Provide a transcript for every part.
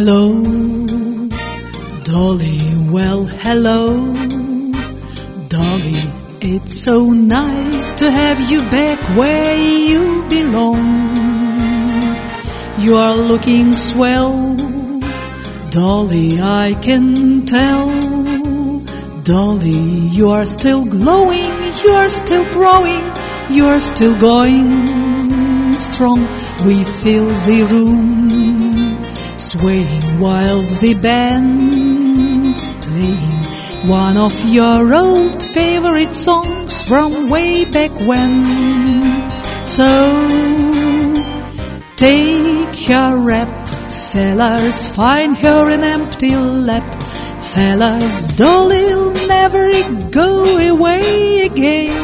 Hello, Dolly, well, hello, Dolly, it's so nice to have you back where you belong. You are looking swell, Dolly, I can tell. Dolly, you are still glowing, you are still growing, you are still going strong. We fill the room, swaying while the band's playing one of your old favorite songs from way back when. So take your rap, fellas, find her an empty lap. Fellas, Dolly'll never go away again.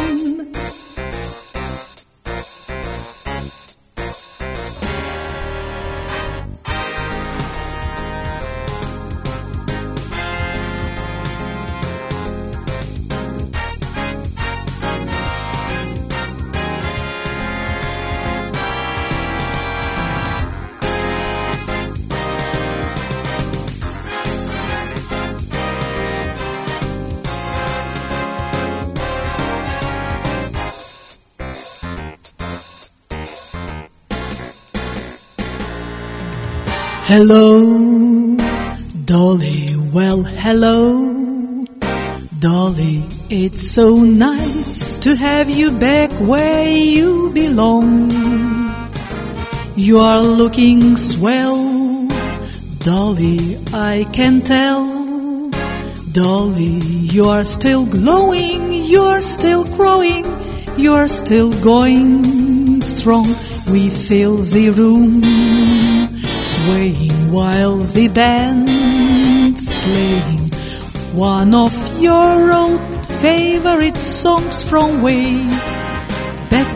Hello, Dolly, well, hello, Dolly, it's so nice to have you back where you belong. You are looking swell, Dolly, I can tell. Dolly, you are still glowing, you are still growing, you are still going strong. We fill the room, swaying while the band's playing one of your old favorite songs from way back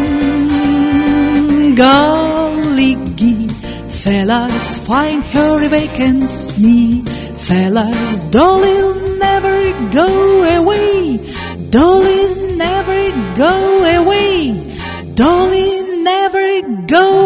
when. Golly gee, fellas, find her vacant knee. Fellas, Dolly'll never go away. Dolly never go away. Dolly never go